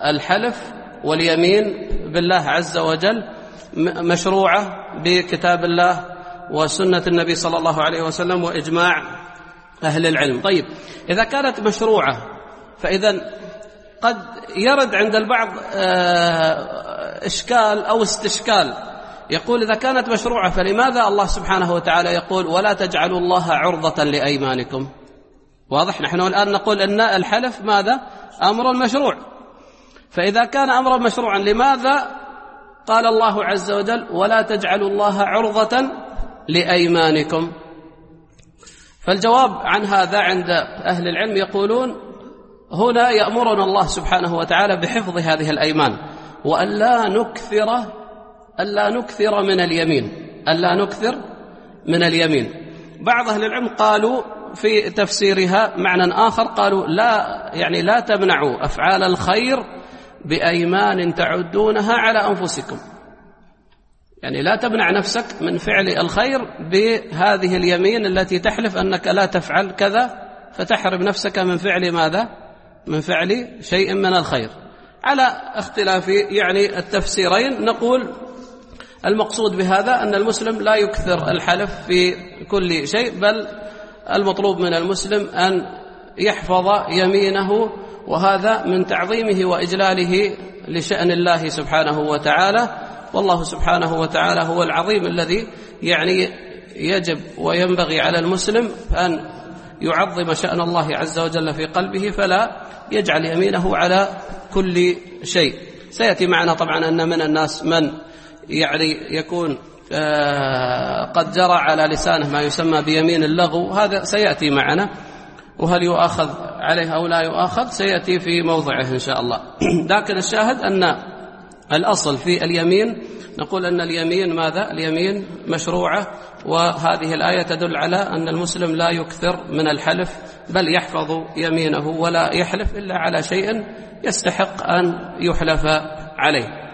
الحلف واليمين بالله عز وجل مشروعة بكتاب الله وسنة النبي صلى الله عليه وسلم وإجماع أهل العلم. طيب، إذا كانت مشروعة فإذا قد يرد عند البعض إشكال أو استشكال، يقول إذا كانت مشروعة فلماذا الله سبحانه وتعالى يقول ولا تجعلوا الله عرضة لأيمانكم؟ واضح، نحن الآن نقول أن الحلف ماذا؟ أمر مشروع، فإذا كان أمرا مشروعا لماذا قال الله عز وجل ولا تجعلوا الله عرضة لأيمانكم؟ فالجواب عن هذا عند أهل العلم يقولون هنا يأمرنا الله سبحانه وتعالى بحفظ هذه الأيمان وأن لا نكثر من اليمين. بعض أهل العلم قالوا في تفسيرها معنى آخر، قالوا لا تمنعوا أفعال الخير بأيمان تعدونها على أنفسكم، يعني لا تمنع نفسك من فعل الخير بهذه اليمين التي تحلف أنك لا تفعل كذا، فتحرم نفسك من فعل ماذا؟ من فعل شيء من الخير. على اختلاف يعني التفسيرين نقول المقصود بهذا أن المسلم لا يكثر الحلف في كل شيء، بل المطلوب من المسلم أن يحفظ يمينه، وهذا من تعظيمه وإجلاله لشأن الله سبحانه وتعالى. والله سبحانه وتعالى هو العظيم الذي يعني يجب وينبغي على المسلم أن يعظم شأن الله عز وجل في قلبه، فلا يجعل يمينه على كل شيء. سيأتي معنا طبعا أن من الناس من يعني يكون قد جرى على لسانه ما يسمى بيمين اللغو، هذا سيأتي معنا، وهل يؤاخذ عليه أو لا يؤاخذ سيأتي في موضعه إن شاء الله. لكن الشاهد أن الأصل في اليمين نقول أن اليمين ماذا؟ اليمين مشروعة، وهذه الآية تدل على أن المسلم لا يكثر من الحلف، بل يحفظ يمينه ولا يحلف إلا على شيء يستحق أن يحلف عليه.